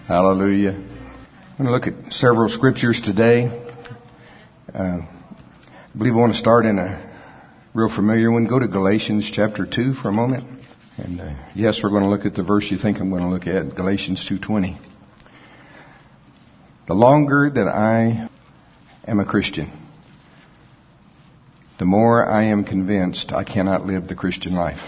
Hallelujah. I'm going to look at several scriptures today. I believe I want to start in a real familiar one. Go to Galatians chapter 2 for a moment. And yes, we're going to look at the verse you think I'm going to look at, Galatians 2:20. The longer that I am a Christian, the more I am convinced I cannot live the Christian life.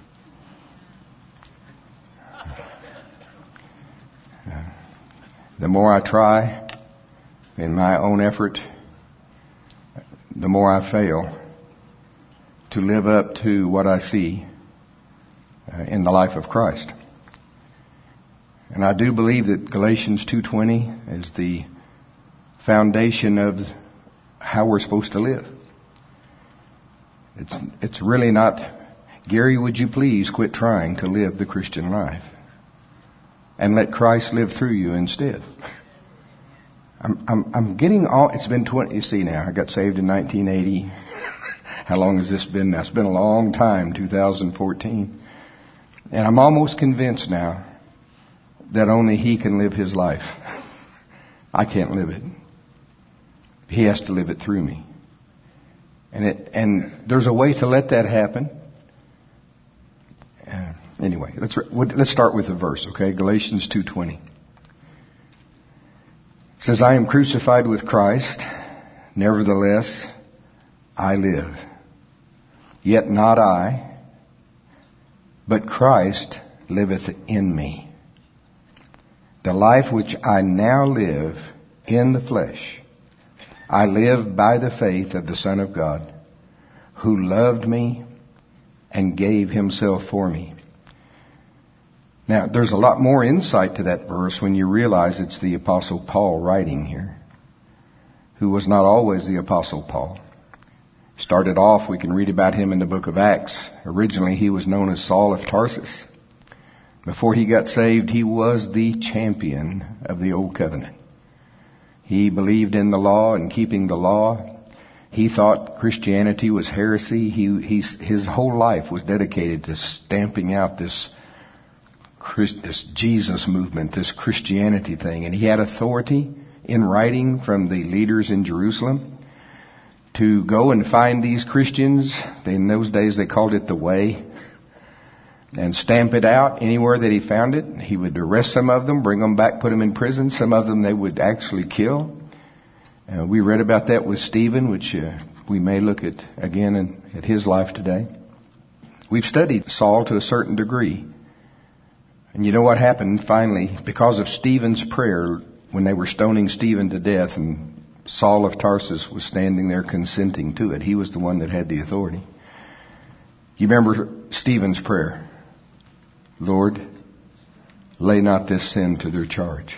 The more I try in my own effort, the more I fail to live up to what I see in the life of Christ. And I do believe that Galatians 2:20 is the foundation of how we're supposed to live. It's really not, Gary, would you please quit trying to live the Christian life and let Christ live through you instead. I'm getting all, it's been 20, you see now, I got saved in 1980. How long has this been now? It's been a long time, 2014. And I'm almost convinced now that only He can live His life. I can't live it. He has to live it through me. And there's a way to let that happen. Anyway, let's start with the verse, okay? Galatians 2:20. It says, I am crucified with Christ, nevertheless I live. Yet not I, but Christ liveth in me. The life which I now live in the flesh, I live by the faith of the Son of God, who loved me and gave Himself for me. Now, there's a lot more insight to that verse when you realize it's the Apostle Paul writing here, who was not always the Apostle Paul. Started off, we can read about him in the book of Acts. Originally, he was known as Saul of Tarsus. Before he got saved, he was the champion of the Old Covenant. He believed in the law and keeping the law. He thought Christianity was heresy. His whole life was dedicated to stamping out this Jesus movement, this Christianity thing. And he had authority in writing from the leaders in Jerusalem to go and find these Christians. In those days they called it the Way. And stamp it out anywhere that he found it. He would arrest some of them, bring them back, put them in prison. Some of them they would actually kill. We read about that with Stephen, which we may look at again at his life today. We've studied Saul to a certain degree. And you know what happened finally? Because of Stephen's prayer, when they were stoning Stephen to death and Saul of Tarsus was standing there consenting to it, he was the one that had the authority. You remember Stephen's prayer? Lord, lay not this sin to their charge.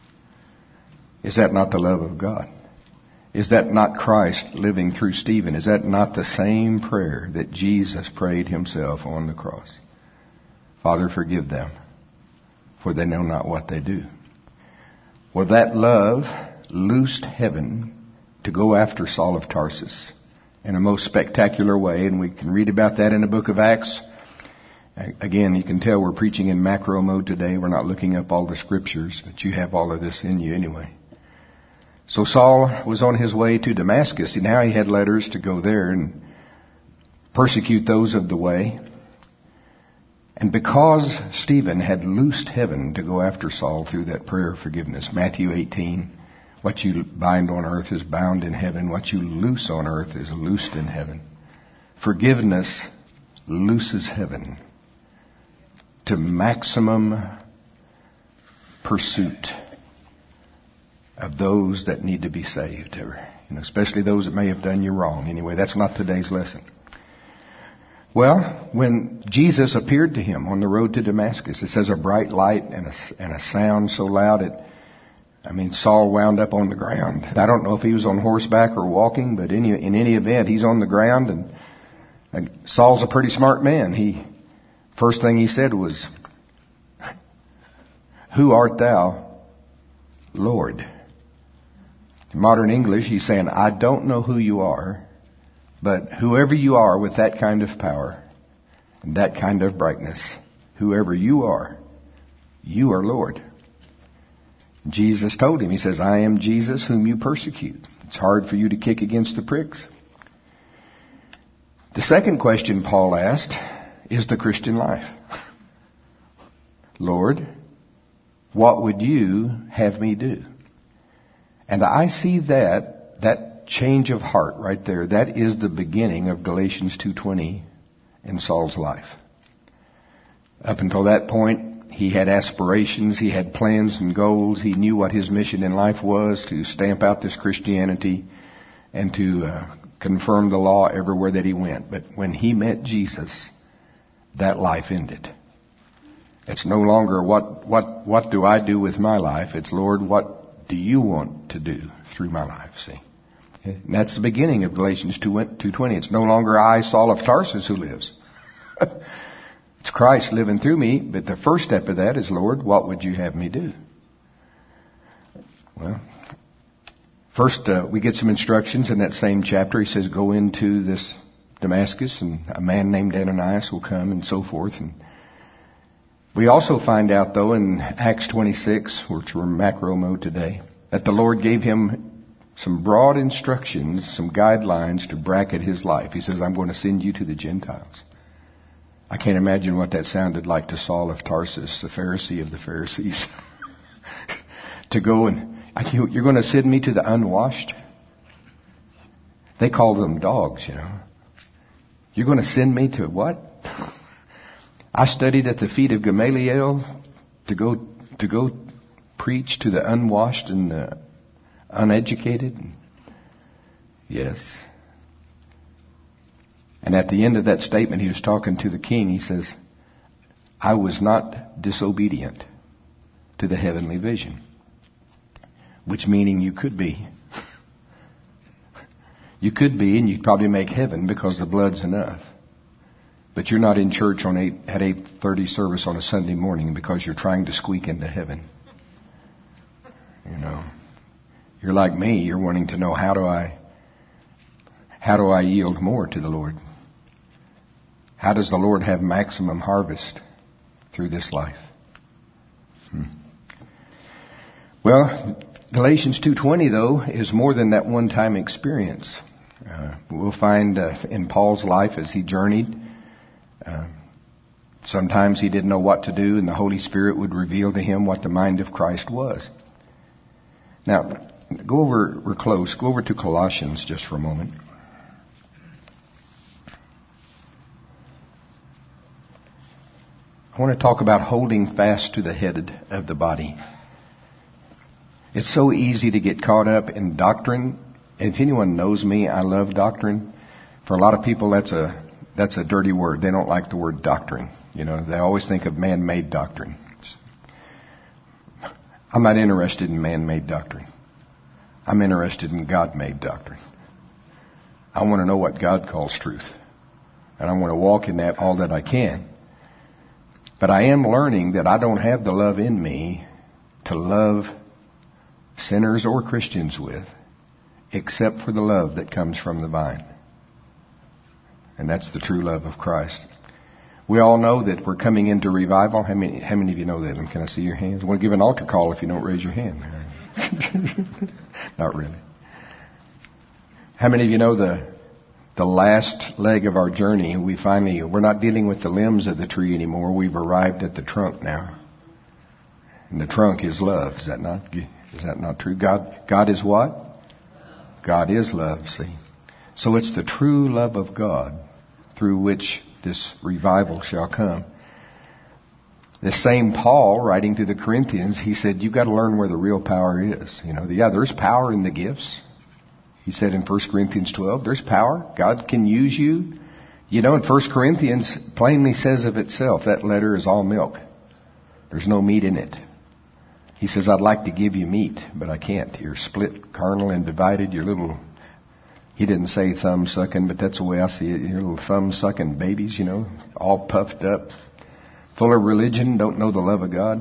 Is that not the love of God? Is that not Christ living through Stephen? Is that not the same prayer that Jesus prayed Himself on the cross? Father, forgive them, for they know not what they do. Well, that love loosed heaven to go after Saul of Tarsus in a most spectacular way, and we can read about that in the book of Acts. Again, you can tell we're preaching in macro mode today. We're not looking up all the scriptures, but you have all of this in you anyway. So Saul was on his way to Damascus. Now he had letters to go there and persecute those of the way. And because Stephen had loosed heaven to go after Saul through that prayer of forgiveness, Matthew 18, what you bind on earth is bound in heaven. What you loose on earth is loosed in heaven. Forgiveness looses heaven to maximum pursuit of those that need to be saved, especially those that may have done you wrong. Anyway, that's not today's lesson. Well, when Jesus appeared to him on the road to Damascus, it says a bright light and a sound so loud Saul wound up on the ground. I don't know if he was on horseback or walking, but in any event, he's on the ground, and Saul's a pretty smart man. First thing he said was, "Who art thou, Lord?" In modern English, he's saying, I don't know who you are, but whoever you are with that kind of power and that kind of brightness, whoever you are Lord. Jesus told him, he says, I am Jesus whom you persecute. It's hard for you to kick against the pricks. The second question Paul asked is the Christian life. Lord, what would you have me do? And I see that change of heart right there. That is the beginning of Galatians 2:20 in Saul's life. Up until that point, he had aspirations, he had plans and goals. He knew what his mission in life was, to stamp out this Christianity and to confirm the law everywhere that he went. But when he met Jesus, that life ended. It's no longer what do I do with my life? It's, Lord, what do you want to do through my life? See? And that's the beginning of Galatians 2:20. It's no longer I, Saul of Tarsus, who lives. It's Christ living through me, but the first step of that is, Lord, what would you have me do? Well, first we get some instructions in that same chapter. He says, go into this Damascus, and a man named Ananias will come, and so forth. And we also find out, though, in Acts 26, which we're in macro mode today, that the Lord gave him some broad instructions, some guidelines to bracket his life. He says, I'm going to send you to the Gentiles. I can't imagine what that sounded like to Saul of Tarsus, the Pharisee of the Pharisees. To go and, you're going to send me to the unwashed? They call them dogs, you know. You're going to send me to what? I studied at the feet of Gamaliel to go preach to the unwashed and the uneducated? Yes. And at the end of that statement, he was talking to the king. He says, I was not disobedient to the heavenly vision. Which meaning you could be. You could be, and you'd probably make heaven because the blood's enough. But you're not in church at 8:30 service on a Sunday morning because you're trying to squeak into heaven. You know, you're like me. You're wanting to know, how do I yield more to the Lord? How does the Lord have maximum harvest through this life? Well, Galatians 2:20, though, is more than that one-time experience. We'll find in Paul's life as he journeyed, sometimes he didn't know what to do, and the Holy Spirit would reveal to him what the mind of Christ was. Now, we're close. Go over to Colossians just for a moment. I want to talk about holding fast to the head of the body. It's so easy to get caught up in doctrine. And if anyone knows me, I love doctrine. For a lot of people, that's a dirty word. They don't like the word doctrine. You know, they always think of man-made doctrine. I'm not interested in man-made doctrine. I'm interested in God-made doctrine. I want to know what God calls truth. And I want to walk in that all that I can. But I am learning that I don't have the love in me to love sinners or Christians with, except for the love that comes from the vine. And that's the true love of Christ. We all know that we're coming into revival. How many of you know that? And can I see your hands? I want to give an altar call if you don't raise your hand. Not really. How many of you know the last leg of our journey? We're not dealing with the limbs of the tree anymore. We've arrived at the trunk now. And the trunk is love. Is that not true? God is what? God is love, see. So it's the true love of God through which this revival shall come. The same Paul, writing to the Corinthians, he said, you've got to learn where the real power is. You know, there's power in the gifts. He said in 1 Corinthians 12, there's power. God can use you. You know, in 1 Corinthians plainly says of itself, that letter is all milk. There's no meat in it. He says, I'd like to give you meat, but I can't. You're split, carnal, and divided. You're little, he didn't say thumb-sucking, but that's the way I see it. You're little thumb-sucking babies, you know, all puffed up, full of religion, don't know the love of God.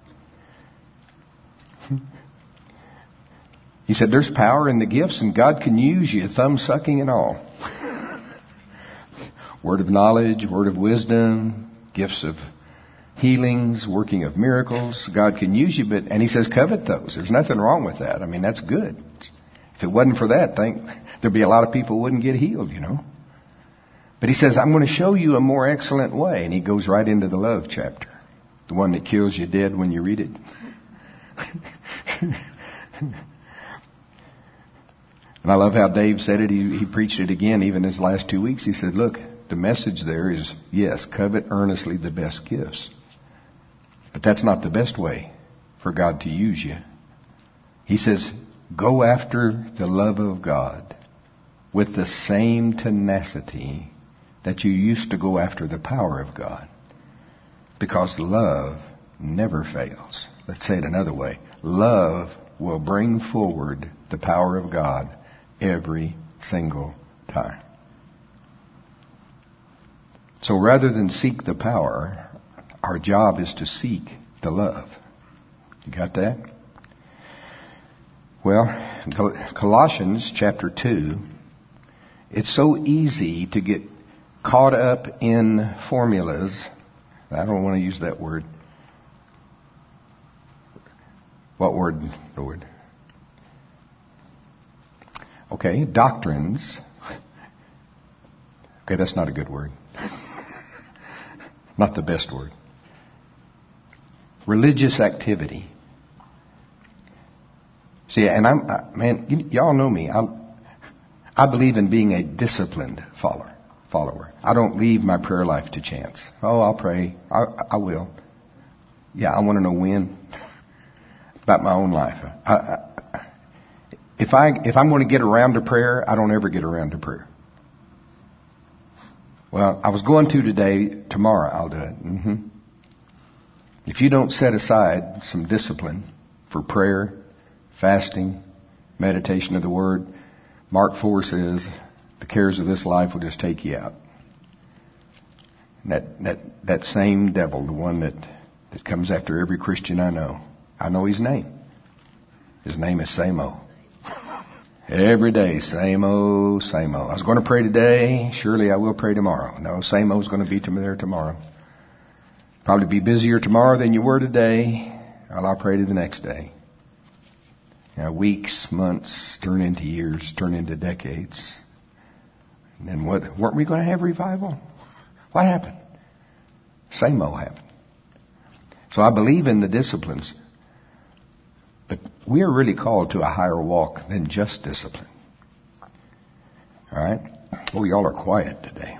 He said, there's power in the gifts, and God can use you, thumb-sucking and all. Word of knowledge, word of wisdom, gifts of healings, working of miracles. God can use you, and he says covet those. There's nothing wrong with that. I mean, that's good. If it wasn't for that, there'd be a lot of people who wouldn't get healed, But he says, I'm going to show you a more excellent way. And he goes right into the love chapter. The one that kills you dead when you read it. And I love how Dave said it. He preached it again even his last 2 weeks. He said, look, the message there is, yes, covet earnestly the best gifts. But that's not the best way for God to use you. He says, go after the love of God with the same tenacity that you used to go after the power of God. Because love never fails. Let's say it another way. Love will bring forward the power of God every single time. So rather than seek the power, our job is to seek the love. You got that? Well, Colossians chapter 2, it's so easy to get caught up in formulas. I don't want to use that word. What word, Lord? Okay, doctrines. Okay, that's not a good word. Not the best word. Religious activity. See, and y'all know me. I believe in being a disciplined follower. I don't leave my prayer life to chance. Oh, I'll pray. I will. Yeah, I want to know when. About my own life. If I'm going to get around to prayer, I don't ever get around to prayer. Well, I was going to today. Tomorrow I'll do it. If you don't set aside some discipline for prayer, fasting, meditation of the Word, Mark 4 says, the cares of this life will just take you out. And that same devil, the one that comes after every Christian I know his name. His name is Samo. Every day, Samo. I was going to pray today. Surely I will pray tomorrow. No, Samo's going to be there tomorrow. Probably be busier tomorrow than you were today. I'll pray to the next day. Weeks, months turn into years, turn into decades. And then weren't we going to have revival? What happened? Samo happened. So I believe in the disciplines. But we are really called to a higher walk than just discipline. All right? Well, y'all are quiet today.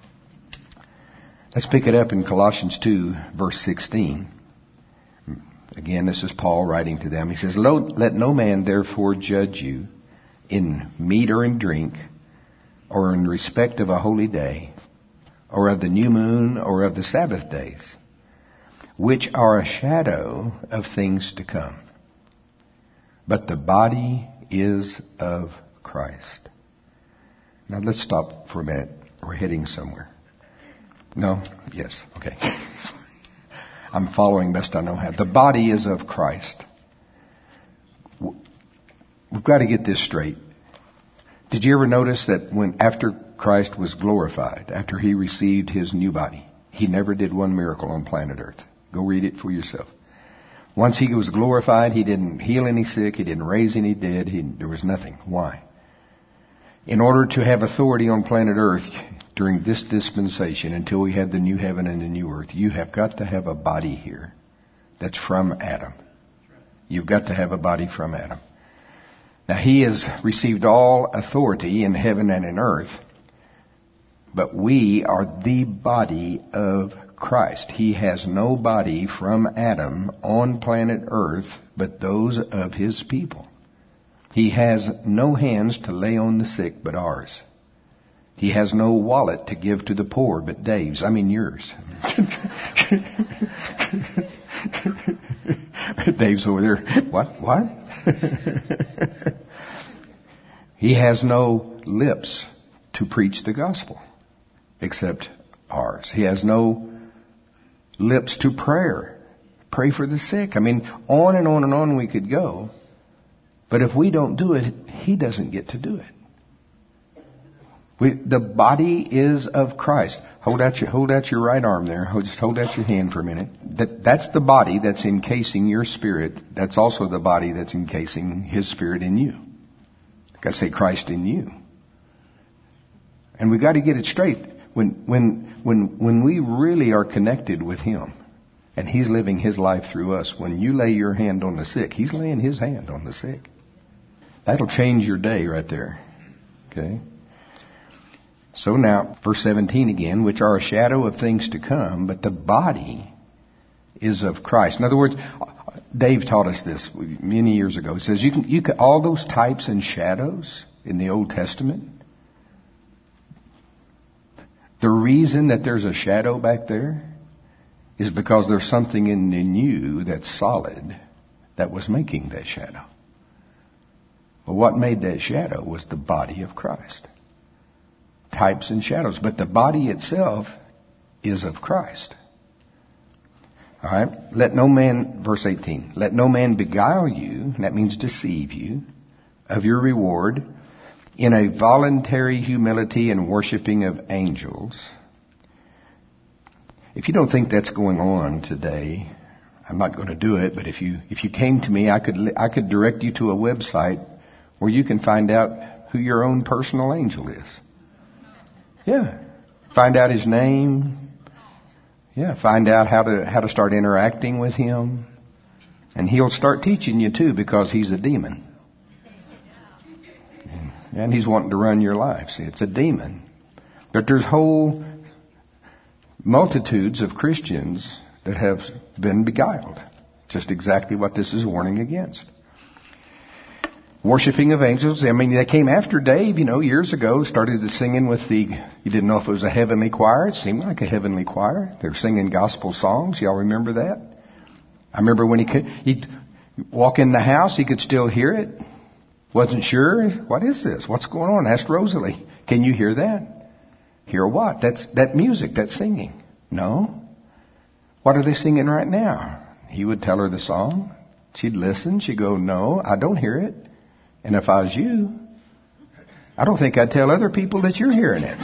Let's pick it up in Colossians 2, verse 16. Again, this is Paul writing to them. He says, let no man therefore judge you in meat or in drink, or in respect of a holy day, or of the new moon, or of the Sabbath days, which are a shadow of things to come. But the body is of Christ. Now let's stop for a minute. We're heading somewhere. No? Yes. Okay. I'm following best I know how. The body is of Christ. We've got to get this straight. Did you ever notice that after Christ was glorified, after he received his new body, he never did one miracle on planet Earth? Go read it for yourself. Once he was glorified, he didn't heal any sick, he didn't raise any dead, there was nothing. Why? In order to have authority on planet Earth during this dispensation, until we have the new heaven and the new earth, you have got to have a body here that's from Adam. You've got to have a body from Adam. Now, he has received all authority in heaven and in earth, but we are the body of Christ. He has no body from Adam on planet earth but those of his people. He has no hands to lay on the sick but ours. He has no wallet to give to the poor but Dave's. I mean yours. Dave's over there. What? He has no lips to preach the gospel except ours. He has no lips to pray for the sick. I mean, on and on and on we could go. But if we don't do it, he doesn't get to do it. The body is of Christ. Hold out your right arm there. Just hold out your hand for a minute. That's the body that's encasing your spirit. That's also the body that's encasing His Spirit in you. I've got to say Christ in you. And we've got to get it straight. When we really are connected with Him, and He's living His life through us, when you lay your hand on the sick, He's laying His hand on the sick. That'll change your day right there. Okay? So now, verse 17 again, which are a shadow of things to come, but the body is of Christ. In other words, Dave taught us this many years ago. He says, you can all those types and shadows in the Old Testament, the reason that there's a shadow back there is because there's something in you that's solid that was making that shadow. But what made that shadow was the body of Christ. Types and shadows. But the body itself is of Christ. All right. Let no man, verse 18, let no man beguile you, that means deceive you, of your reward in a voluntary humility and worshiping of angels. If you don't think that's going on today, I'm not going to do it, but if you came to me, I could direct you to a website where you can find out who your own personal angel is. Yeah. Find out his name. Yeah. Find out how to start interacting with him. And he'll start teaching you too, because he's a demon. And he's wanting to run your life. See, it's a demon. But there's whole multitudes of Christians that have been beguiled. Just exactly what this is warning against. Worshipping of angels. I mean, they came after Dave, years ago, started singing with you didn't know if it was a heavenly choir. It seemed like a heavenly choir. They were singing gospel songs. Y'all remember that? I remember when he'd walk in the house, he could still hear it. Wasn't sure. What is this? What's going on? Asked Rosalie. Can you hear that? Hear what? That's that music, that singing. No. What are they singing right now? He would tell her the song. She'd listen. She'd go, no, I don't hear it. And if I was you, I don't think I'd tell other people that you're hearing it,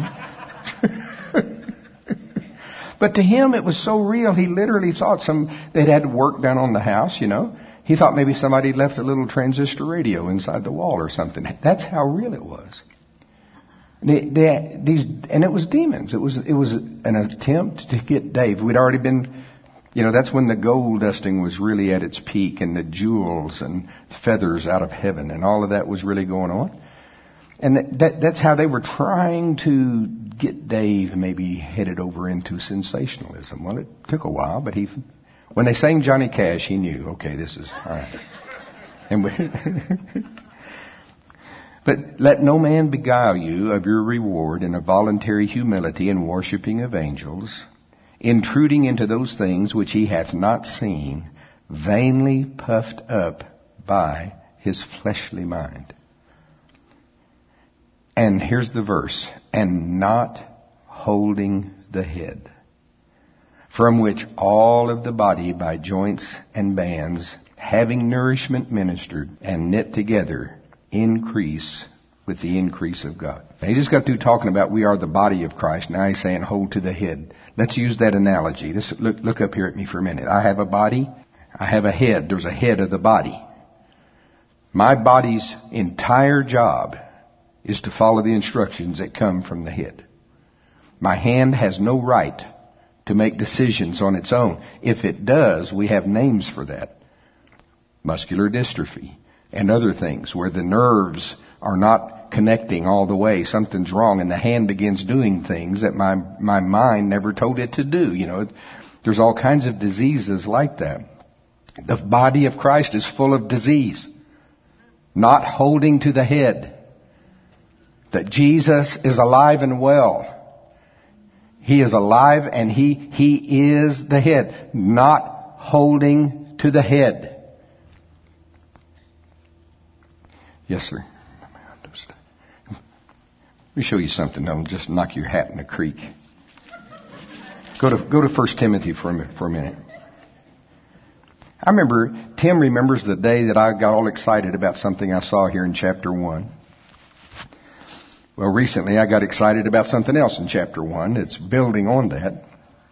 But to him, it was so real. He literally thought they'd had work done on the house, He thought maybe somebody left a little transistor radio inside the wall or something. That's how real it was. And it was demons. It was an attempt to get Dave. We'd already been, that's when the gold dusting was really at its peak, and the jewels and feathers out of heaven, and all of that was really going on. And that's how they were trying to get Dave maybe headed over into sensationalism. Well, it took a while, but when they sang Johnny Cash, he knew, okay, this is all right. But let no man beguile you of your reward in a voluntary humility and worshipping of angels, intruding into those things which he hath not seen, vainly puffed up by his fleshly mind. And here's the verse, and not holding the head, from which all of the body by joints and bands, having nourishment ministered and knit together, increase with the increase of God. Now, he just got through talking about we are the body of Christ. Now he's saying hold to the head. Let's use that analogy. Look up here at me for a minute. I have a body. I have a head. There's a head of the body. My body's entire job is to follow the instructions that come from the head. My hand has no right to make decisions on its own. If it does, we have names for that. Muscular dystrophy and other things where the nerves are not connecting all the way. Something's wrong, and the hand begins doing things that my mind never told it to do. There's all kinds of diseases like that. The body of Christ is full of disease. Not holding to the head. That Jesus is alive and well. He is alive and He is the head. Not holding to the head. Yes, sir. Let me show you something that'll just knock your hat in the creek. Go to 1 Timothy for a minute. I remember, Tim remembers the day that I got all excited about something I saw here in chapter 1. Well, recently I got excited about something else in chapter 1. It's building on that.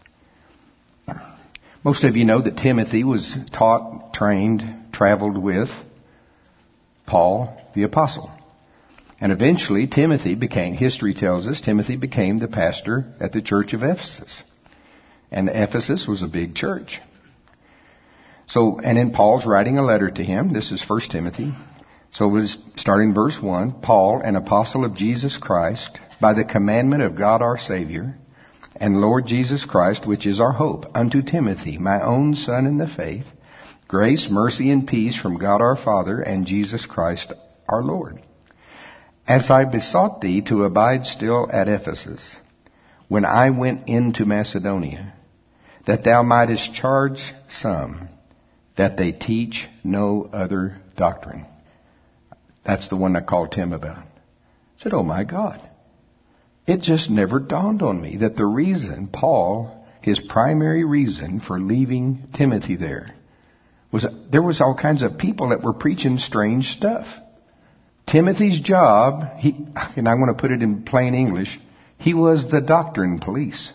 Most of you know that Timothy was taught, trained, traveled with Paul the apostle. And eventually history tells us, Timothy became the pastor at the church of Ephesus. And Ephesus was a big church. And then Paul's writing a letter to him. This is 1 Timothy. So we'll start in verse 1. Paul, an apostle of Jesus Christ, by the commandment of God our Savior, and Lord Jesus Christ, which is our hope, unto Timothy, my own son in the faith, grace, mercy, and peace from God our Father and Jesus Christ our Lord. As I besought thee to abide still at Ephesus, when I went into Macedonia, that thou mightest charge some, that they teach no other doctrine. That's the one I called Tim about. I said, oh my God. It just never dawned on me that the reason Paul, his primary reason for leaving Timothy there was all kinds of people that were preaching strange stuff. Timothy's job, and I want to put it in plain English, he was the doctrine police.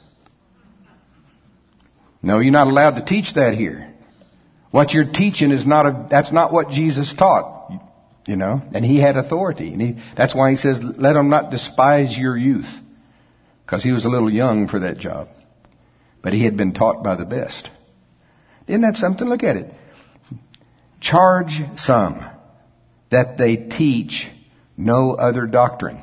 No, you're not allowed to teach that here. What you're teaching that's not what Jesus taught. And he had authority. And that's why he says, let them not despise your youth. Because he was a little young for that job. But he had been taught by the best. Isn't that something? Look at it. Charge some that they teach no other doctrine.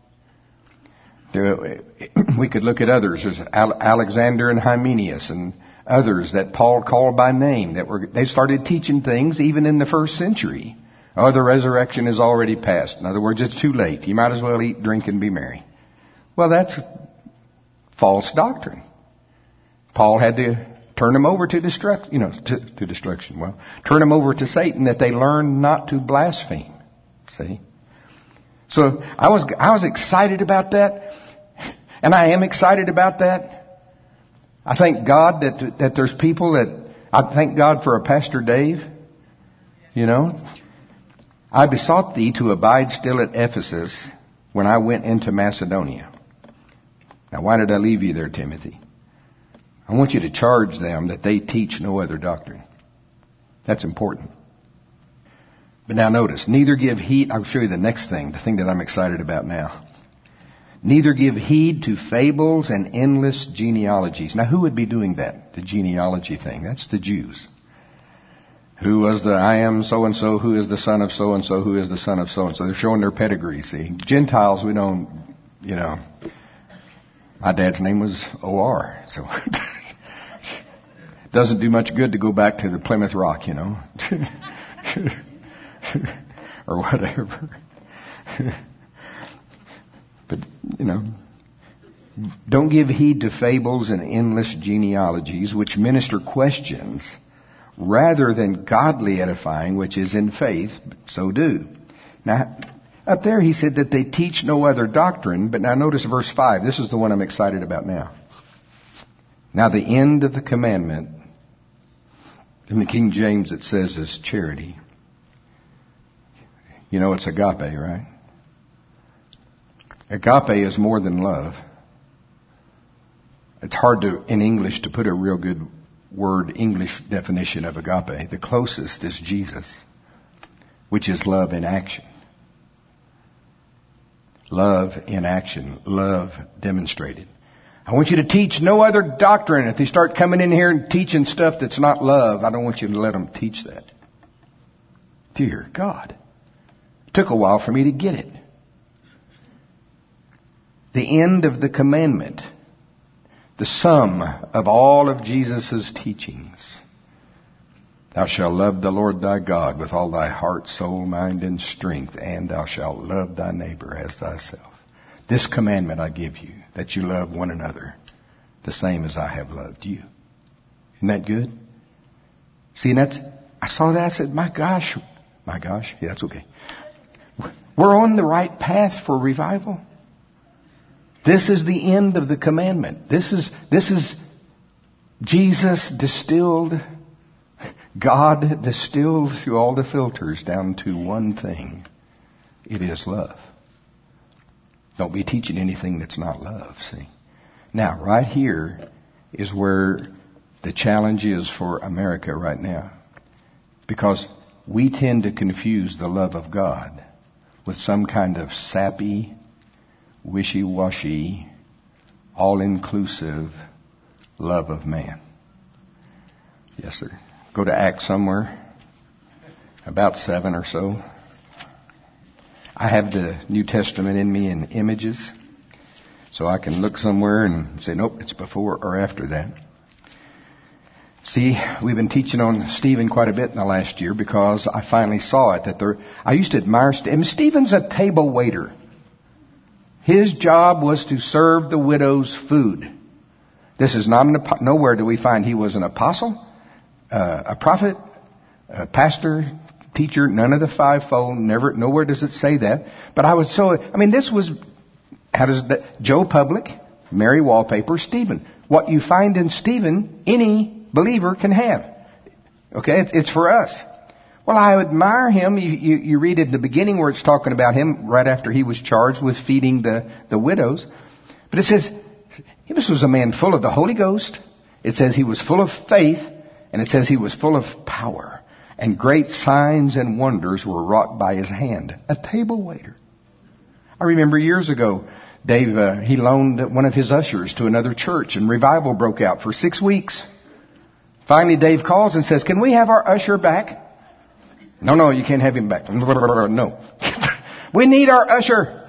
We could look at others. There's Alexander and Hymenaeus and others that Paul called by name. They started teaching things even in the first century. Oh, the resurrection is already past. In other words, it's too late. You might as well eat, drink, and be merry. Well, that's false doctrine. Paul had to turn them over to destruction. Well, turn them over to Satan that they learn not to blaspheme. See? So I was excited about that, and I am excited about that. I thank God that there's people I thank God for a Pastor Dave. I besought thee to abide still at Ephesus when I went into Macedonia. Now, why did I leave you there, Timothy? I want you to charge them that they teach no other doctrine. That's important. But now notice, neither give heed. I'll show you the next thing, the thing that I'm excited about now. Neither give heed to fables and endless genealogies. Now, who would be doing that? The genealogy thing. That's the Jews. Who was the I am so-and-so, who is the son of so-and-so, who is the son of so-and-so. They're showing their pedigree, see. Gentiles, we don't, my dad's name was O.R., so doesn't do much good to go back to the Plymouth Rock, or whatever. But, don't give heed to fables and endless genealogies, which minister questions rather than godly edifying, which is in faith, so do. Now, up there he said that they teach no other doctrine, but now notice verse 5. This is the one I'm excited about now. Now the end of the commandment, in the King James it says is charity. It's agape, right? Agape is more than love. It's hard in English to put a real good English definition of agape. The closest is Jesus, which is love in action. Love in action. Love demonstrated. I want you to teach no other doctrine. If they start coming in here and teaching stuff that's not love, I don't want you to let them teach that. Dear God. It took a while for me to get it. The end of the commandment. The sum of all of Jesus' teachings. Thou shalt love the Lord thy God with all thy heart, soul, mind, and strength, and thou shalt love thy neighbor as thyself. This commandment I give you, that you love one another, the same as I have loved you. Isn't that good? See, I saw that, I said, my gosh, yeah, that's okay. We're on the right path for revival. This is the end of the commandment. This is Jesus distilled, God distilled through all the filters down to one thing. It is love. Don't be teaching anything that's not love, see. Now, right here is where the challenge is for America right now. Because we tend to confuse the love of God with some kind of sappy, wishy-washy, all-inclusive love of man. Yes, sir. Go to Acts somewhere, about 7 or so. I have the New Testament in me in images, so I can look somewhere and say, nope, it's before or after that. See, we've been teaching on Stephen quite a bit in the last year because I finally saw it. I used to admire Stephen. Stephen's a table waiter. His job was to serve the widow's food. This is not nowhere do we find he was an apostle, a prophet, a pastor, teacher, none of the fivefold. Nowhere does it say that. But this was, Joe Public, Mary Wallpaper, Stephen. What you find in Stephen, any believer can have. Okay, it's for us. Well, I admire him. You read it in the beginning where it's talking about him right after he was charged with feeding the widows. But it says, this was a man full of the Holy Ghost. It says he was full of faith. And it says he was full of power. And great signs and wonders were wrought by his hand. A table waiter. I remember years ago, Dave, he loaned one of his ushers to another church and revival broke out for 6 weeks. Finally, Dave calls and says, can we have our usher back? No, you can't have him back. No. We need our usher.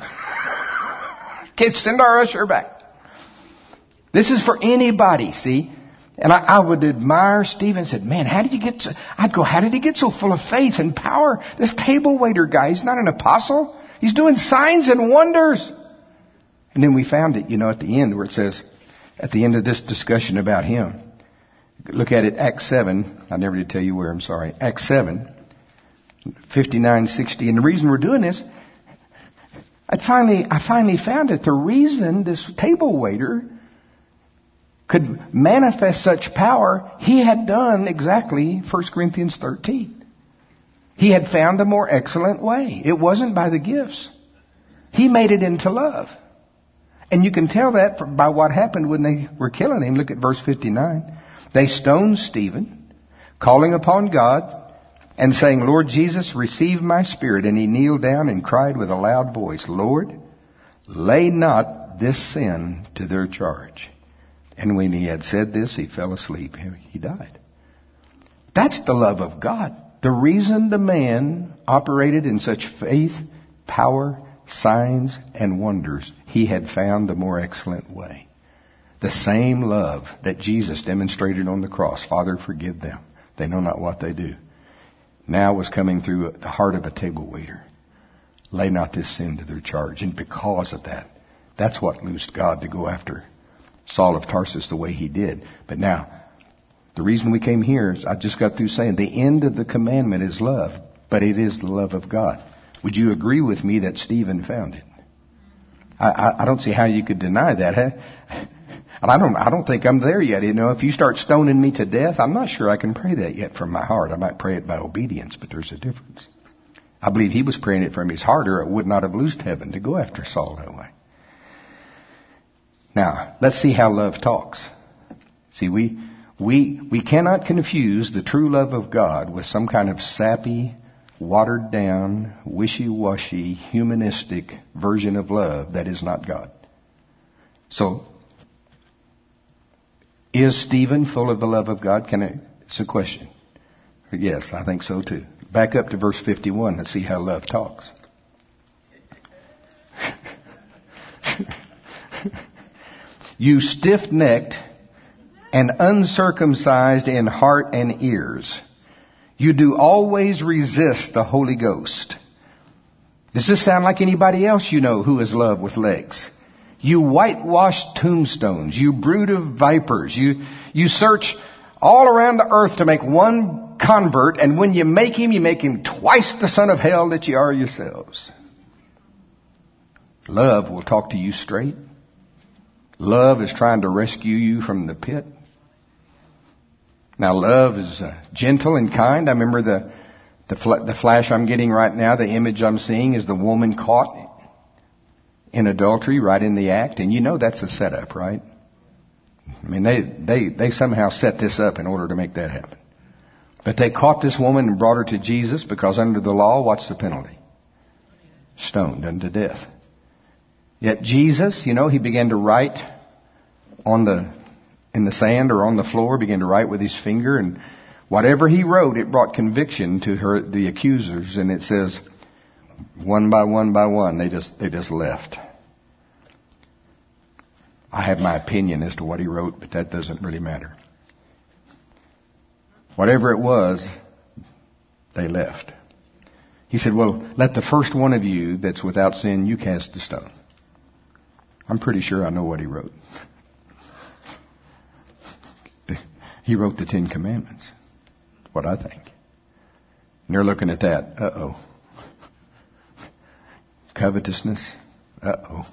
Kids, send our usher back. This is for anybody, see? And I would admire Stephen. Said, man, how did he get so full of faith and power? This table waiter guy, he's not an apostle. He's doing signs and wonders. And then we found it, at the end where it says, at the end of this discussion about him, look at it, Acts 7. I never did tell you where, I'm sorry. Acts 7, 59, 60. And the reason we're doing this, I finally found it. The reason this table waiter could manifest such power, he had done exactly 1 Corinthians 13. He had found a more excellent way. It wasn't by the gifts. He made it into love. And you can tell that by what happened when they were killing him. Look at verse 59. They stoned Stephen, calling upon God and saying, Lord Jesus, receive my spirit. And he kneeled down and cried with a loud voice, Lord, lay not this sin to their charge. And when he had said this, he fell asleep. He died. That's the love of God. The reason the man operated in such faith, power, signs, and wonders, he had found the more excellent way. The same love that Jesus demonstrated on the cross. Father, forgive them. They know not what they do. Now was coming through the heart of a table waiter. Lay not this sin to their charge. And because of that, that's what loosed God to go after Saul of Tarsus the way he did. But now, the reason we came here is I just got through saying the end of the commandment is love, but it is the love of God. Would you agree with me that Stephen found it? I don't see how you could deny that. Huh? And I don't think I'm there yet. If you start stoning me to death, I'm not sure I can pray that yet from my heart. I might pray it by obedience, but there's a difference. I believe he was praying it from his heart, or it would not have loosed heaven to go after Saul that way. Now, let's see how love talks. See, we cannot confuse the true love of God with some kind of sappy, watered down, wishy-washy, humanistic version of love that is not God. So, is Stephen full of the love of God? It's a question. Yes, I think so too. Back up to verse 51. Let's see how love talks. You stiff-necked and uncircumcised in heart and ears, you do always resist the Holy Ghost. Does this sound like anybody else you know who is loved with legs? You whitewashed tombstones, you brood of vipers, you search all around the earth to make one convert, and when you make him twice the son of hell that you are yourselves. Love will talk to you straight. Love is trying to rescue you from the pit. Now, love is gentle and kind. I remember the flash I'm getting right now, the image I'm seeing is the woman caught in adultery, right in the act. And you know that's a setup, right? I mean, they somehow set this up in order to make that happen. But they caught this woman and brought her to Jesus because under the law, what's the penalty? Stoned unto death. Yet Jesus, he began to write in the sand or on the floor, began to write with his finger, and whatever he wrote, it brought conviction to the accusers, and it says, one by one, they just left. I have my opinion as to what he wrote, but that doesn't really matter. Whatever it was, they left. He said, well, let the first one of you that's without sin, you cast the stone. I'm pretty sure I know what he wrote. He wrote the 10 Commandments. What I think. And they're looking at that. Uh-oh. Covetousness. Uh-oh.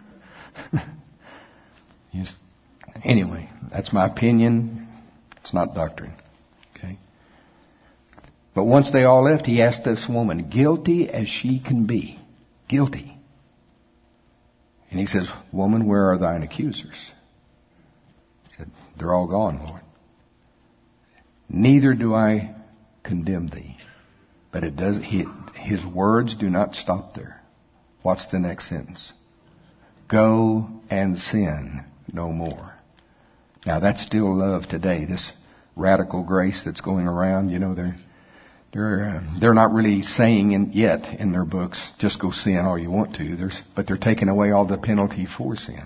Yes. Anyway, that's my opinion. It's not doctrine. Okay. But once they all left, he asked this woman, guilty as she can be. Guilty. And he says, woman, where are thine accusers? He said, they're all gone, Lord. Neither do I condemn thee. But his words do not stop there. What's the next sentence? Go and sin no more. Now that's still love today. This radical grace that's going around, they're not really saying yet in their books, just go sin all you want to. But they're taking away all the penalty for sin.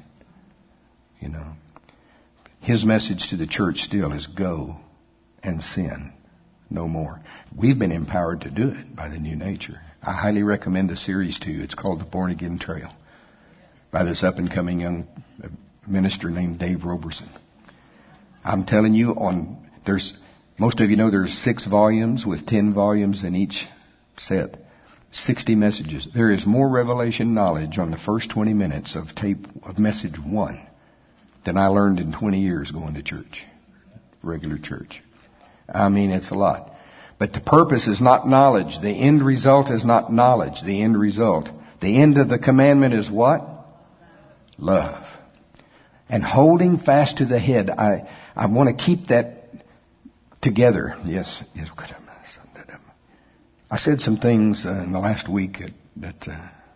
His message to the church still is go and sin no more. We've been empowered to do it by the new nature. I highly recommend the series to you. It's called The Born Again Trail by this up and coming young minister named Dave Roberson. I'm telling you, most of you know there's 6 volumes with 10 volumes in each set. 60 messages. There is more revelation knowledge on the first 20 minutes of tape of message 1 than I learned in 20 years going to church. Regular church. I mean, it's a lot. But the purpose is not knowledge. The end result is not knowledge. The end result. The end of the commandment is what? Love. And holding fast to the head. I want to keep that together. Yes. I said some things in the last week that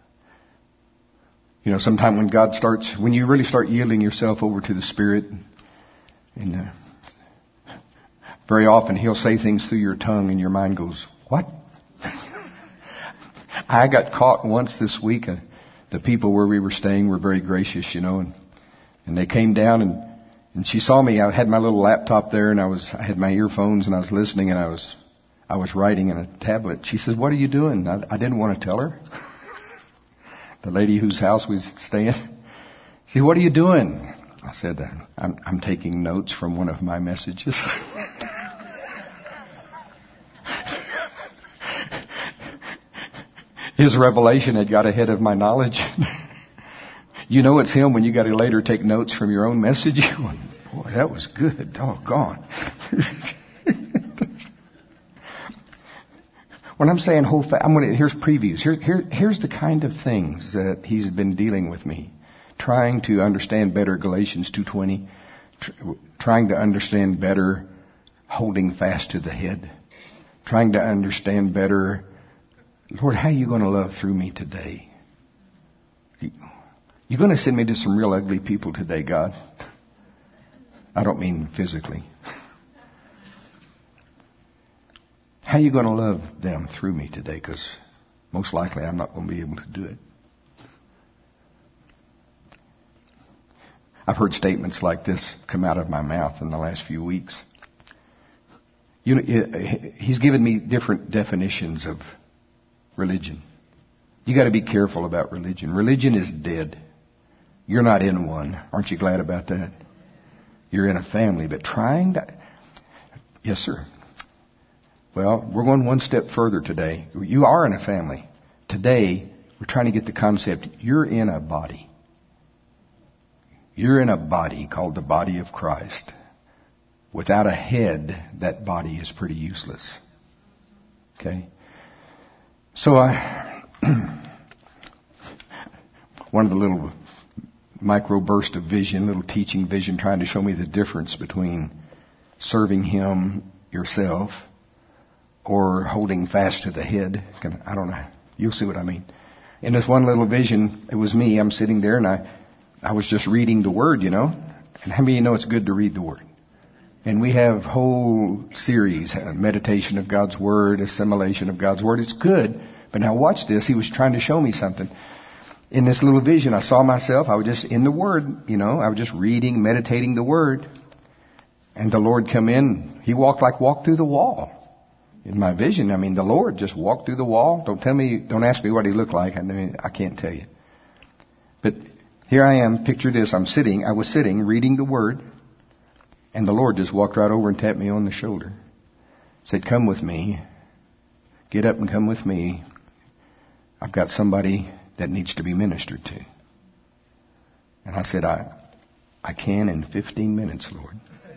sometime when you really start yielding yourself over to the Spirit, and very often He'll say things through your tongue and your mind goes, what? I got caught once this week. The people where we were staying were very gracious, and they came down and she saw me. I had my little laptop there and I had my earphones and I was listening and I was writing in a tablet. She says, what are you doing? I didn't want to tell her. The lady whose house we was staying. She said, what are you doing? I said, I'm taking notes from one of my messages. His revelation had got ahead of my knowledge. It's him when you got to later take notes from your own message. Boy, that was good. Doggone. When I'm saying hold fast, here's previews. Here's the kind of things that he's been dealing with me. Trying to understand better Galatians 2:20. Trying to understand better holding fast to the head. Trying to understand better, Lord, how are you going to love through me today? You're going to send me to some real ugly people today, God. I don't mean physically. How are you going to love them through me today? Because most likely I'm not going to be able to do it. I've heard statements like this come out of my mouth in the last few weeks. He's given me different definitions of religion. You got to be careful about religion. Religion is dead. You're not in one. Aren't you glad about that? You're in a family, but yes, sir. Well, we're going one step further today. You are in a family. Today, we're trying to get the concept, you're in a body. You're in a body called the body of Christ. Without a head, that body is pretty useless. Okay? So one one of the little microburst of vision, little teaching vision, trying to show me the difference between serving Him yourself or holding fast to the head. I don't know. You'll see what I mean. In this one little vision, it was me. I'm sitting there and I was just reading the Word, you know. And how many of you know it's good to read the Word? And we have whole series, meditation of God's Word, assimilation of God's Word. It's good. But now watch this. He was trying to show me something. In this little vision, I saw myself. I was just in the Word, you know. I was just reading, meditating the Word. And the Lord come in. He walked through the wall. In my vision, I mean, the Lord just walked through the wall. Don't ask me what He looked like. I can't tell you. But here I am. Picture this. I was sitting, reading the Word. And the Lord just walked right over and tapped me on the shoulder. Said, come with me. Get up and come with me. I've got somebody that needs to be ministered to. And I said, I can in 15 minutes, Lord.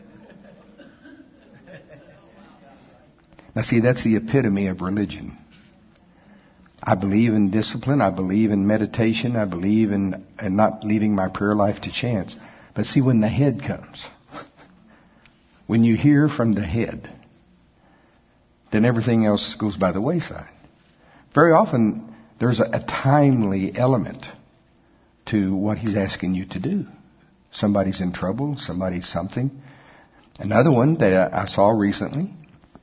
Now see, that's the epitome of religion. I believe in discipline. I believe in meditation. I believe in not leaving my prayer life to chance. But see, when the head comes, when you hear from the head, then everything else goes by the wayside. Very often, there's a timely element to what He's asking you to do. Somebody's in trouble. Somebody's something. Another one that I saw recently,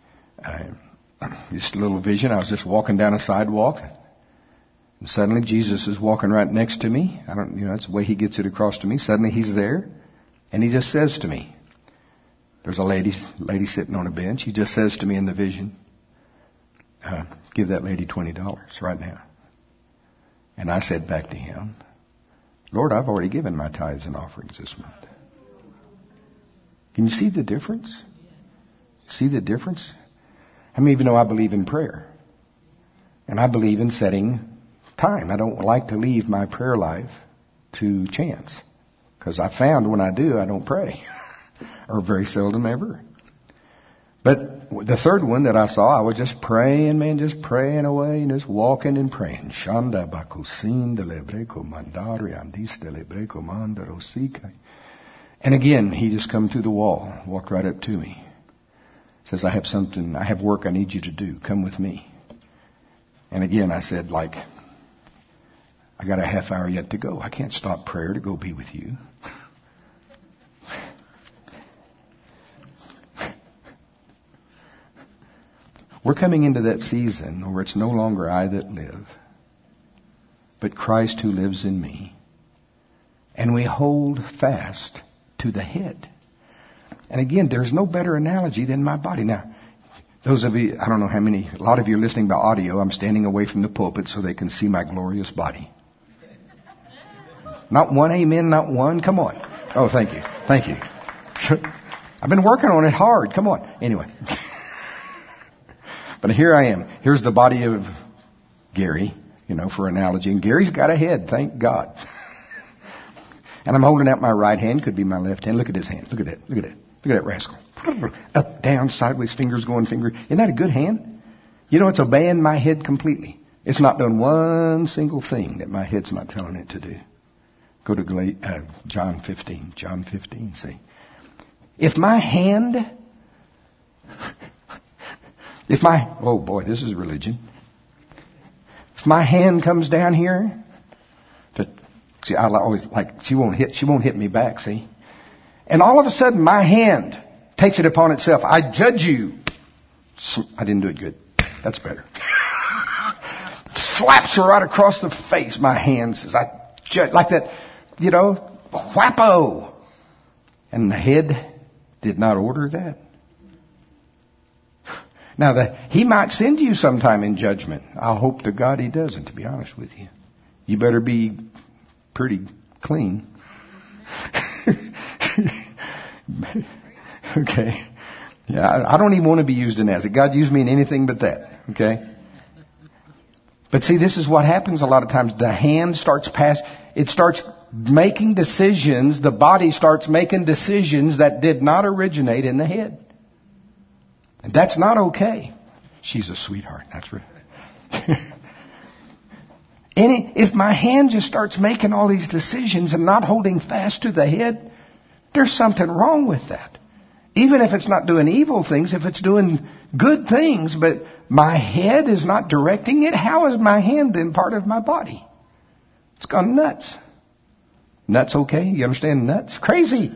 this little vision, I was just walking down a sidewalk, and suddenly Jesus is walking right next to me. That's the way He gets it across to me. Suddenly He's there, and He just says to me, there's a lady sitting on a bench. He just says to me in the vision, give that lady $20 right now. And I said back to Him, Lord, I've already given my tithes and offerings this month. Can you see the difference? See the difference? How many of you know I believe in prayer? And I believe in setting time. I don't like to leave my prayer life to chance. Because I found when I do, I don't pray. Or very seldom ever. But the third one that I saw, I was just praying, man, just praying away, and just walking and praying. Shanda bakusin de lebreko mandari andis de lebreko mandarosika. And again, He just come through the wall, walked right up to me. Says, I have work I need you to do. Come with me. And again, I said, I got a half hour yet to go. I can't stop prayer to go be with you. We're coming into that season where it's no longer I that live, but Christ who lives in me. And we hold fast to the head. And again, there's no better analogy than my body. Now, those of you, I don't know how many, a lot of you are listening by audio. I'm standing away from the pulpit so they can see my glorious body. Not one amen, not one. Come on. Oh, thank you. Thank you. I've been working on it hard. Come on. Anyway. But here I am. Here's the body of Gary, for analogy. And Gary's got a head, thank God. And I'm holding out my right hand. Could be my left hand. Look at his hand. Look at that. Look at that. Look at that rascal. Up, down, sideways, fingers going finger. Isn't that a good hand? It's obeying my head completely. It's not done one single thing that my head's not telling it to do. Go to John 15. John 15, see. If my hand... oh boy, this is religion. If my hand comes down here, see, I always she won't hit me back, see? And all of a sudden my hand takes it upon itself. I judge you. I didn't do it good. That's better. Slaps her right across the face. My hand says, I judge, like that, whappo. And the head did not order that. Now, He might send you sometime in judgment. I hope to God He doesn't, to be honest with you. You better be pretty clean. Okay. Yeah, I don't even want to be used in that. God used me in anything but that. Okay. But see, this is what happens a lot of times. The hand starts it starts making decisions. The body starts making decisions that did not originate in the head. And that's not okay. She's a sweetheart. That's right. if my hand just starts making all these decisions and not holding fast to the head, there's something wrong with that. Even if it's not doing evil things, if it's doing good things, but my head is not directing it, how is my hand then part of my body? It's gone nuts. Nuts okay? You understand nuts? Crazy.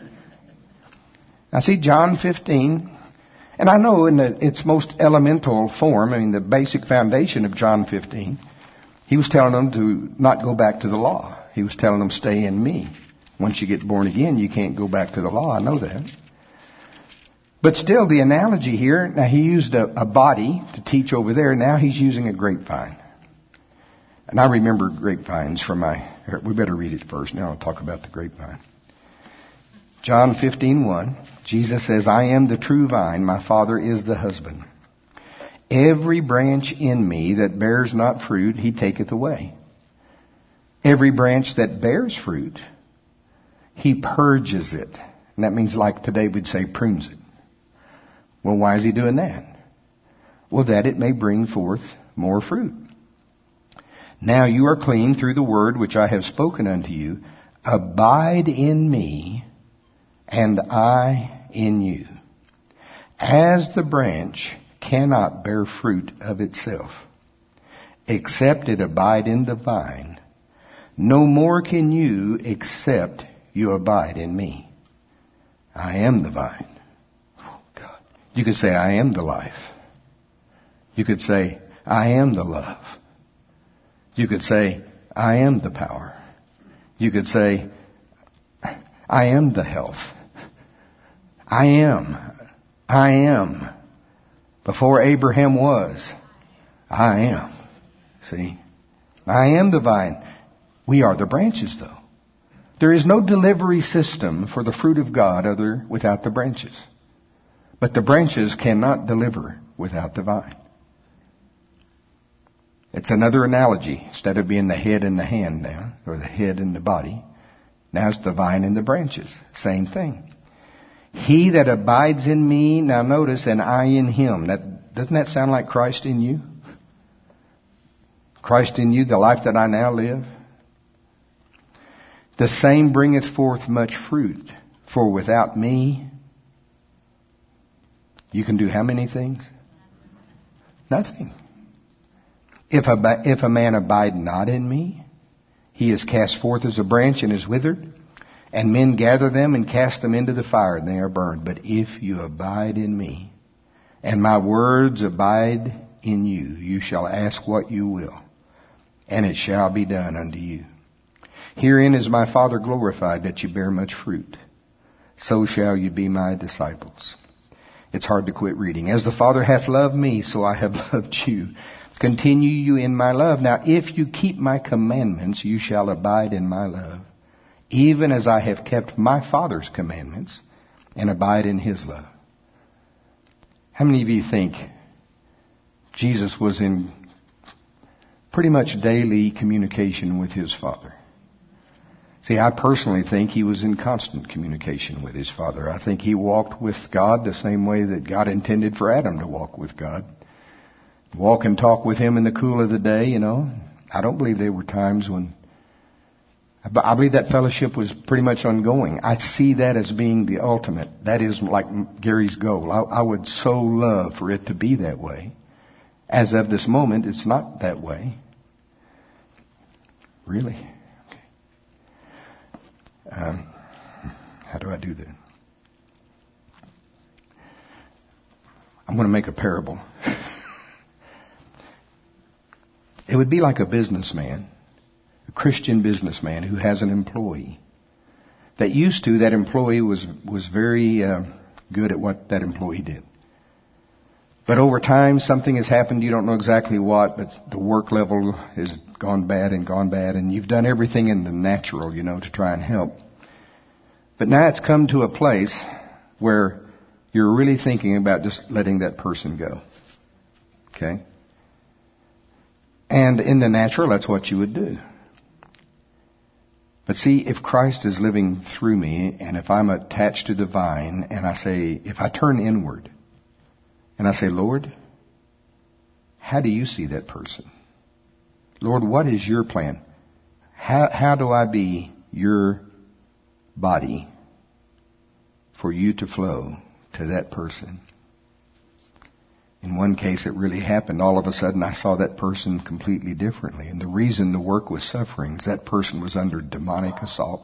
Now see John 15, and I know in its most elemental form, I mean the basic foundation of John 15, he was telling them to not go back to the law. He was telling them stay in me. Once you get born again, you can't go back to the law. I know that. But still, the analogy here, now he used a body to teach over there. Now he's using a grapevine. And I remember grapevines from we better read it first. Now I'll talk about the grapevine. John 15:1, Jesus says, I am the true vine, my Father is the husband. Every branch in me that bears not fruit, he taketh away. Every branch that bears fruit, he purges it. And that means, like today we'd say, prunes it. Well, why is he doing that? Well, that it may bring forth more fruit. Now you are clean through the word which I have spoken unto you. Abide in me, and I in you. As the branch cannot bear fruit of itself, except it abide in the vine, no more can you except you abide in me. I am the vine. Oh, God. You could say, I am the life. You could say, I am the love. You could say, I am the power. You could say, I am the health. I am. Before Abraham was, I am. See? I am the vine. We are the branches, though. There is no delivery system for the fruit of God without the branches. But the branches cannot deliver without the vine. It's another analogy. Instead of being the head and the hand now, or the head and the body, now it's the vine and the branches. Same thing. He that abides in me, now notice, and I in him. Doesn't that sound like Christ in you? Christ in you, the life that I now live. The same bringeth forth much fruit. For without me, you can do how many things? Nothing. If a man abide not in me, he is cast forth as a branch and is withered. And men gather them and cast them into the fire, and they are burned. But if you abide in me, and my words abide in you, you shall ask what you will, and it shall be done unto you. Herein is my Father glorified, that you bear much fruit. So shall you be my disciples. It's hard to quit reading. As the Father hath loved me, so I have loved you. Continue you in my love. Now if you keep my commandments, you shall abide in my love, even as I have kept my Father's commandments and abide in his love. How many of you think Jesus was in pretty much daily communication with his Father? See, I personally think he was in constant communication with his Father. I think he walked with God the same way that God intended for Adam to walk with God. Walk and talk with him in the cool of the day, you know. I don't believe there were times when... I believe that fellowship was pretty much ongoing. I see that as being the ultimate. That is like Gary's goal. I would so love for it to be that way. As of this moment, it's not that way. Really? Okay. How do I do that? I'm going to make a parable. It would be like a businessman. A Christian businessman who has an employee. That employee was very good at what that employee did. But over time, something has happened. You don't know exactly what, but the work level has gone bad, and you've done everything in the natural, to try and help. But now it's come to a place where you're really thinking about just letting that person go. Okay? And in the natural, that's what you would do. But see, if Christ is living through me, and if I'm attached to the vine, and if I turn inward, and I say, Lord, how do you see that person? Lord, what is your plan? How do I be your body for you to flow to that person? In one case, it really happened. All of a sudden, I saw that person completely differently. And the reason the work was suffering is that person was under demonic assault.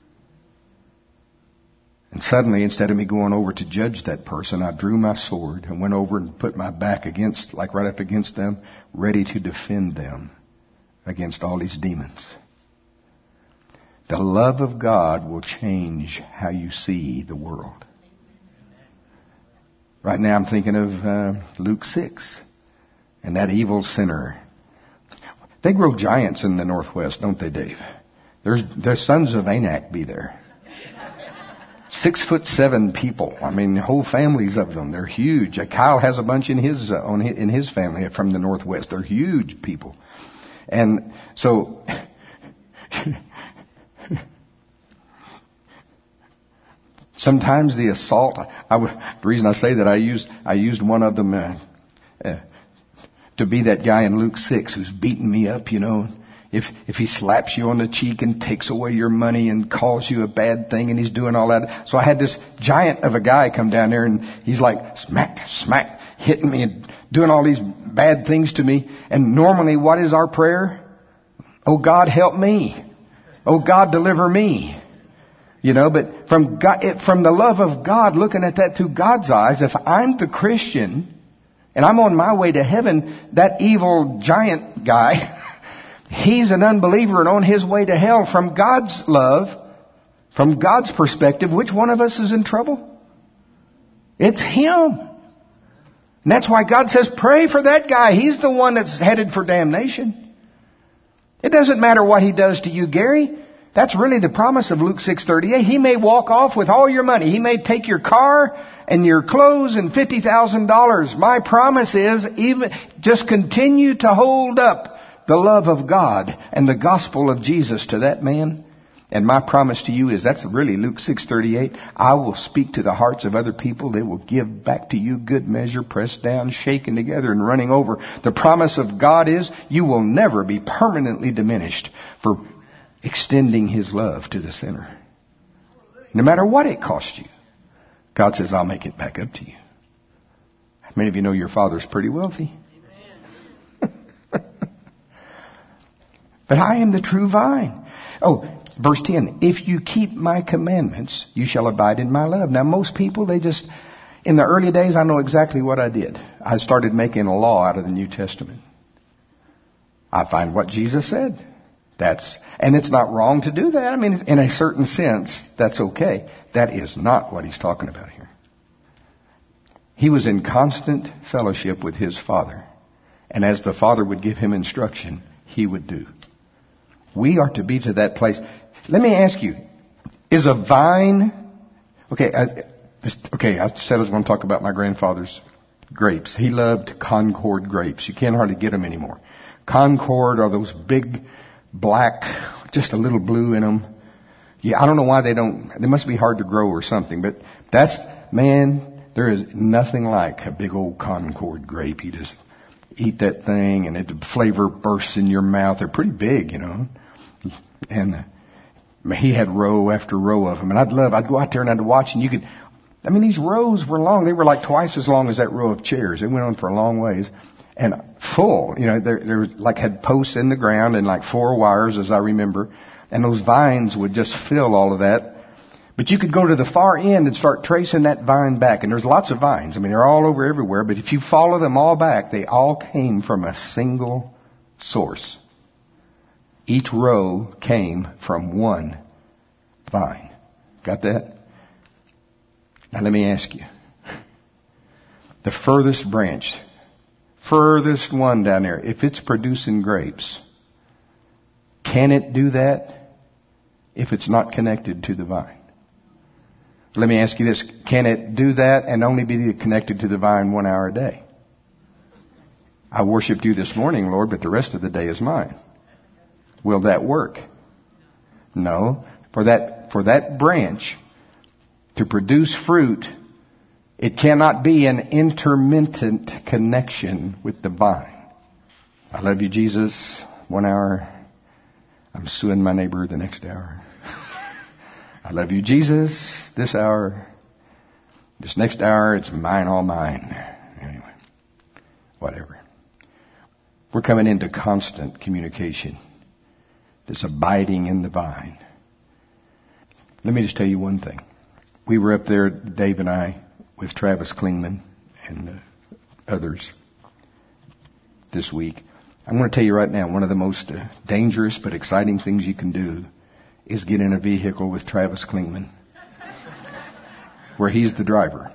And suddenly, instead of me going over to judge that person, I drew my sword and went over and put my back against, like right up against them, ready to defend them against all these demons. The love of God will change how you see the world. Right now I'm thinking of Luke 6 and that evil sinner. They grow giants in the Northwest, don't they, Dave? There's sons of Anak be there. 6'7" people. I mean, whole families of them. They're huge. Kyle has a bunch in his family from the Northwest. They're huge people. And so sometimes the assault. The reason I say that I used one of them to be that guy in Luke 6 who's beating me up. You know, if he slaps you on the cheek and takes away your money and calls you a bad thing and he's doing all that. So I had this giant of a guy come down there and he's like smack, smack, hitting me and doing all these bad things to me. And normally, what is our prayer? Oh God, help me. Oh God, deliver me. You know, but from God, from the love of God, looking at that through God's eyes, if I'm the Christian and I'm on my way to heaven, that evil giant guy, he's an unbeliever and on his way to hell. From God's love, from God's perspective, which one of us is in trouble? It's him. And that's why God says, pray for that guy. He's the one that's headed for damnation. It doesn't matter what he does to you, Gary. That's really the promise of Luke 6:38. He may walk off with all your money. He may take your car and your clothes and $50,000. My promise is, even just continue to hold up the love of God and the gospel of Jesus to that man. And my promise to you is, that's really Luke 6:38. I will speak to the hearts of other people. They will give back to you good measure, pressed down, shaken together, and running over. The promise of God is, you will never be permanently diminished for extending His love to the sinner. No matter what it costs you. God says, I'll make it back up to you. How many of you know your Father's pretty wealthy? But I am the true vine. Oh, verse 10. If you keep my commandments, you shall abide in my love. Now most people, in the early days, I know exactly what I did. I started making a law out of the New Testament. I find what Jesus said. And it's not wrong to do that. I mean, in a certain sense, that's okay. That is not what he's talking about here. He was in constant fellowship with his Father. And as the Father would give him instruction, he would do. We are to be to that place. Let me ask you, is a vine... Okay, I said I was going to talk about my grandfather's grapes. He loved Concord grapes. You can't hardly get them anymore. Concord are those big... black, just a little blue in them. Yeah, I don't know why they must be hard to grow or something, but there is nothing like a big old Concord grape. You just eat that thing and the flavor bursts in your mouth. They're pretty big, you know. And he had row after row of them. And I'd go out there and I'd watch and these rows were long. They were like twice as long as that row of chairs. They went on for a long ways. And full, you know, there was had posts in the ground and 4 wires, as I remember. And those vines would just fill all of that. But you could go to the far end and start tracing that vine back. And there's lots of vines. I mean, they're all over everywhere. But if you follow them all back, they all came from a single source. Each row came from one vine. Got that? Now let me ask you. The furthest one down there, if it's producing grapes, can it do that if it's not connected to the vine? Let me ask you this. Can it do that and only be connected to the vine 1 hour a day? I worshiped you this morning, Lord, but the rest of the day is mine. Will that work? No. For that branch to produce fruit, it cannot be an intermittent connection with the vine. I love you, Jesus. 1 hour. I'm suing my neighbor the next hour. I love you, Jesus, this hour. This next hour, it's mine, all mine. Anyway, whatever. We're coming into constant communication. That's abiding in the vine. Let me just tell you one thing. We were up there, Dave and I, with Travis Klingman and others this week. I'm going to tell you right now, one of the most dangerous but exciting things you can do is get in a vehicle with Travis Klingman, where he's the driver.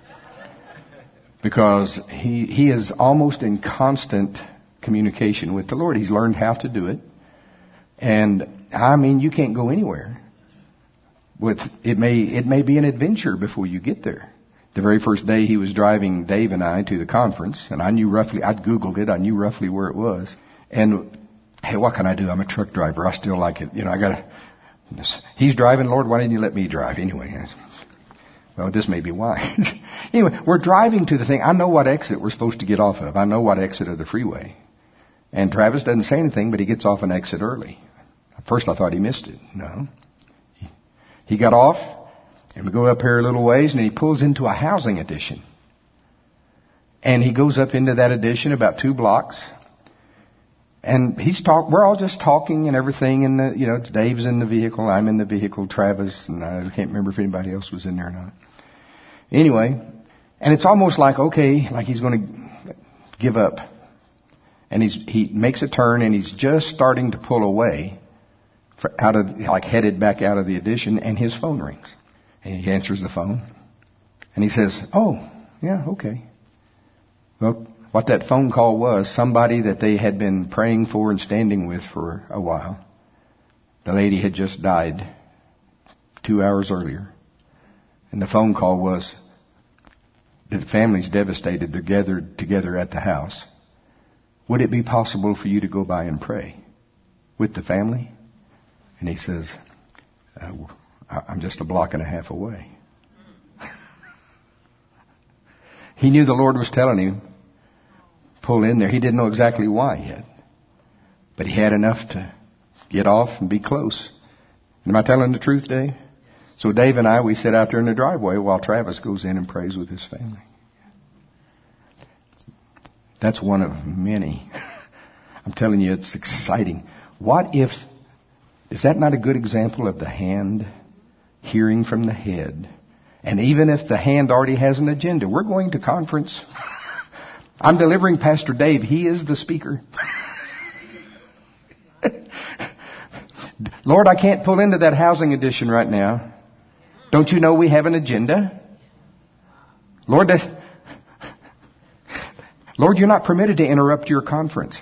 Because he is almost in constant communication with the Lord. He's learned how to do it. And I mean, you can't go anywhere. It may be an adventure before you get there. The very first day he was driving Dave and I to the conference, and I'd Googled it, I knew roughly where it was. And, hey, what can I do? I'm a truck driver. I still like it. He's driving, Lord, why didn't you let me drive? Anyway, well, this may be why. Anyway, we're driving to the thing. I know what exit we're supposed to get off of. I know what exit of the freeway. And Travis doesn't say anything, but he gets off an exit early. At first I thought he missed it. No. He got off, and we go up here a little ways, and he pulls into a housing addition. And he goes up into that addition about 2 blocks. And we're all just talking and everything, and it's Dave's in the vehicle, I'm in the vehicle, Travis, and I can't remember if anybody else was in there or not. Anyway, and it's almost like, okay, like he's going to give up. And he makes a turn, and he's just starting to pull away, headed back out of the addition, and his phone rings. And he answers the phone, and he says, "Oh, yeah, okay." Well, what that phone call was, somebody that they had been praying for and standing with for a while. The lady had just died 2 hours earlier. And the phone call was, the family's devastated. They're gathered together at the house. Would it be possible for you to go by and pray with the family? And he says, I'm just a block and a half away. He knew the Lord was telling him, pull in there. He didn't know exactly why yet. But he had enough to get off and be close. Am I telling the truth, Dave? So Dave and I, we sit out there in the driveway while Travis goes in and prays with his family. That's one of many. I'm telling you, it's exciting. Is that not a good example of the hand hearing from the head? And even if the hand already has an agenda, we're going to conference. I'm delivering Pastor Dave. He is the speaker. Lord, I can't pull into that housing addition right now. Don't you know we have an agenda? Lord, you're not permitted to interrupt your conference.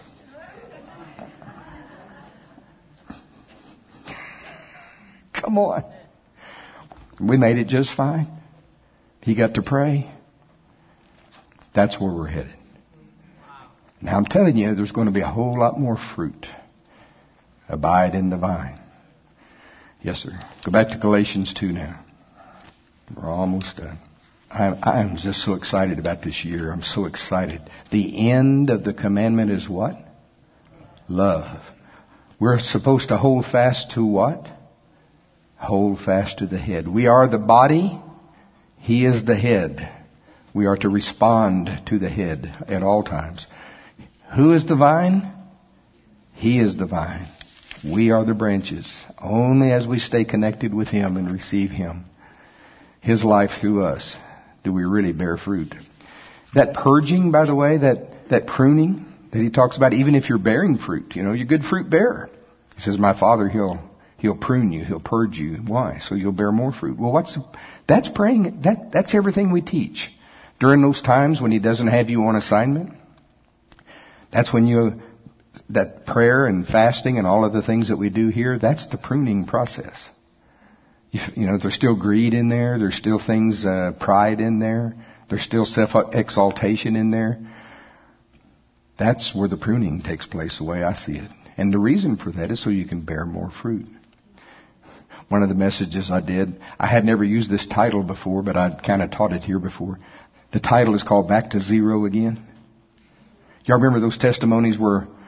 Come on. We made it just fine. He got to pray. That's where we're headed. Now I'm telling you, there's going to be a whole lot more fruit. Abide in the vine. Yes, sir. Go back to Galatians 2 now. We're almost done. I'm just so excited about this year. I'm so excited. The end of the commandment is what? Love. We're supposed to hold fast to what? Hold fast to the head. We are the body. He is the head. We are to respond to the head at all times. Who is the vine? He is the vine. We are the branches. Only as we stay connected with Him and receive Him, His life through us, do we really bear fruit. That purging, by the way, that pruning that he talks about, even if you're bearing fruit, you're a good fruit bearer. He says, my Father, He'll prune you. He'll purge you. Why? So you'll bear more fruit. Well, that's praying. That's everything we teach. During those times when He doesn't have you on assignment, that's when that prayer and fasting and all of the things that we do here, that's the pruning process. There's still greed in there. There's still things, pride in there. There's still self-exaltation in there. That's where the pruning takes place, the way I see it. And the reason for that is so you can bear more fruit. One of the messages I did, I had never used this title before, but I'd kind of taught it here before. The title is called Back to Zero Again. Y'all remember those testimonies where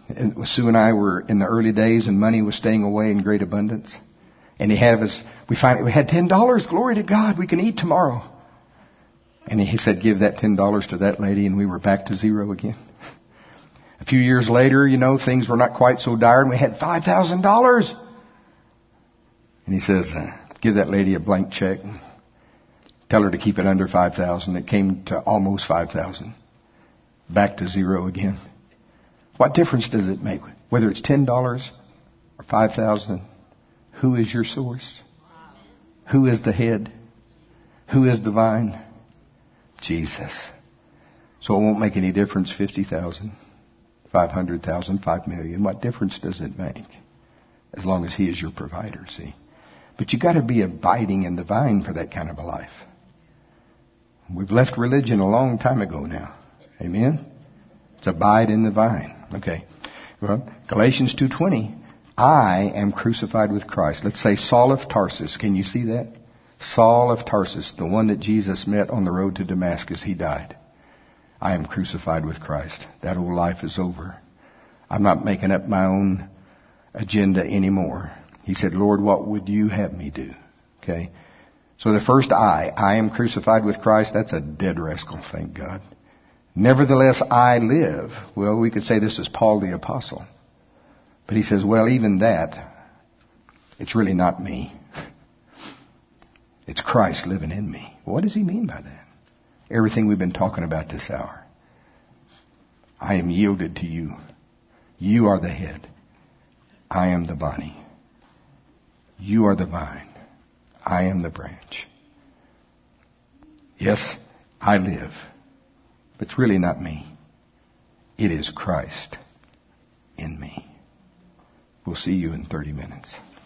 And Sue and I were in the early days, and money was staying away in great abundance. And we had $10. Glory to God. We can eat tomorrow. And he said, give that $10 to that lady, and we were back to zero again. A few years later, things were not quite so dire, and we had $5,000. And he says, give that lady a blank check. Tell her to keep it under 5,000. It came to almost 5,000. Back to zero again. What difference does it make? Whether it's $10 or 5,000, who is your source? Who is the head? Who is the vine? Jesus. So it won't make any difference, 50,000, 500,000, 5 million. What difference does it make? As long as He is your provider, see? But you got to be abiding in the vine for that kind of a life. We've left religion a long time ago now. Amen? It's abide in the vine. Okay. Well, Galatians 2:20. I am crucified with Christ. Let's say Saul of Tarsus. Can you see that? Saul of Tarsus, the one that Jesus met on the road to Damascus, he died. I am crucified with Christ. That old life is over. I'm not making up my own agenda anymore. He said, Lord, what would you have me do? Okay. So the first I am crucified with Christ, that's a dead rascal, thank God. Nevertheless, I live. Well, we could say this is Paul the Apostle. But he says, well, even that, it's really not me. It's Christ living in me. What does he mean by that? Everything we've been talking about this hour. I am yielded to you. You are the head. I am the body. You are the vine. I am the branch. Yes, I live. But it's really not me. It is Christ in me. We'll see you in 30 minutes.